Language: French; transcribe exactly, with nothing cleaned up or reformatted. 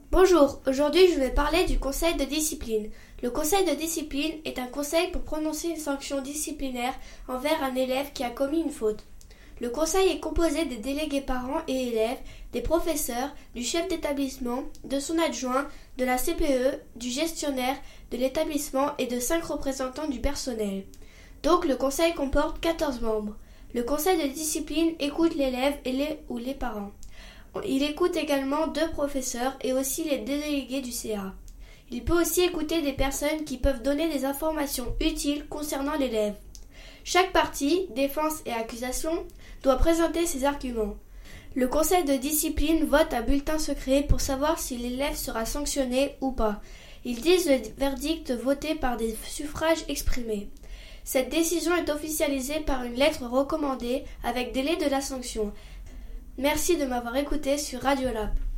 Bonjour, aujourd'hui je vais parler du conseil de discipline. Le conseil de discipline est un conseil pour prononcer une sanction disciplinaire envers un élève qui a commis une faute. Le conseil est composé des délégués parents et élèves, des professeurs, du chef d'établissement, de son adjoint, de la C P E, du gestionnaire, de l'établissement et de cinq représentants du personnel. Donc le conseil comporte quatorze membres. Le conseil de discipline écoute l'élève et les ou les parents. Il écoute également deux professeurs et aussi les délégués du C A. Il peut aussi écouter des personnes qui peuvent donner des informations utiles concernant l'élève. Chaque partie, défense et accusation, doit présenter ses arguments. Le conseil de discipline vote un bulletin secret pour savoir si l'élève sera sanctionné ou pas. Ils disent le verdict voté par des suffrages exprimés. Cette décision est officialisée par une lettre recommandée avec délai de la sanction. Merci de m'avoir écouté sur Radio Lab.